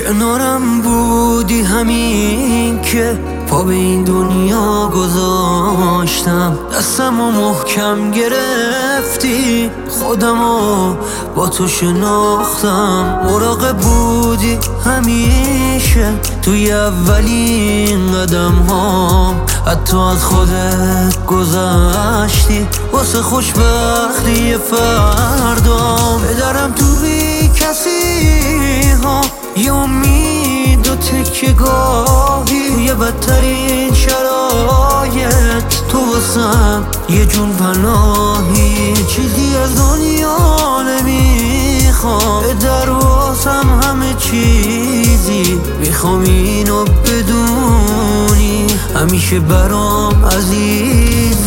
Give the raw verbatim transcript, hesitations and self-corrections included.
کنارم بودی همین که پا به این دنیا گذاشتم، دستمو محکم گرفتی، خودمو با تو شناختم. مراقب بودی همیشه توی اولین قدم ها، حتی از خودت گذشتی واسه خوشبختی فردام. بدرم تو بی کسی ها، یه امید و تکه گاهی، یه بدترین شرایط تو واسم یه جون پناهی. چیزی از دنیا نمیخوام، به در واسم همه چیزی، میخوام اینو بدونی همیشه برام عزیز.